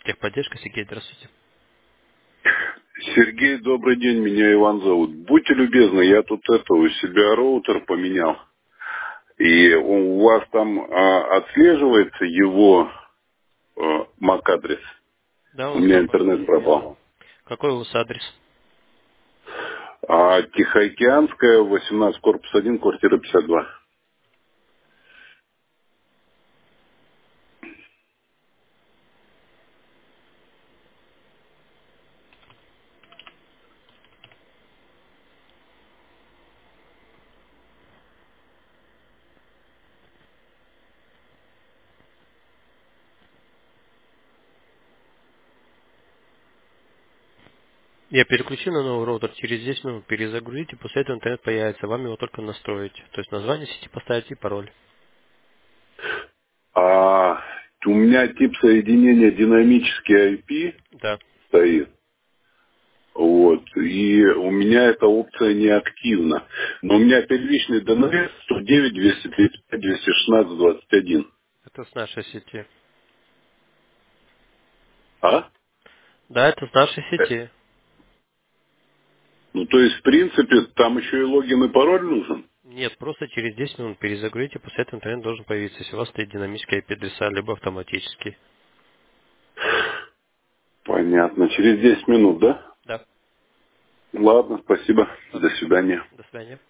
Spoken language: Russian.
Техподдержка, Сергей, здравствуйте. Сергей, добрый день, меня Иван зовут. Будьте любезны, я тут у себя роутер поменял. И у вас там отслеживается его MAC-адрес. Да, У он меня там интернет пропал. Какой у вас адрес? Тихоокеанская, 18, корпус 1, квартира 52. Я переключу на новый роутер, через 10 минут перезагрузите, после этого интернет появится, вам его только настроить. То есть название сети поставить и пароль. А у меня тип соединения динамический IP Да, стоит. Вот. И у меня эта опция не активна. Но у меня первичный ДНС 109 235 216 21. это с нашей сети. А? Да, это с нашей Э, сети. Ну, то есть, в принципе, там еще и логин и пароль нужен? Нет, просто через 10 минут перезагрузите, после этого интернет должен появиться, если у вас стоит динамический IP-адреса, либо автоматический. Понятно. Через 10 минут, да? Да, Ладно, спасибо. До ладно, свидания. до свидания.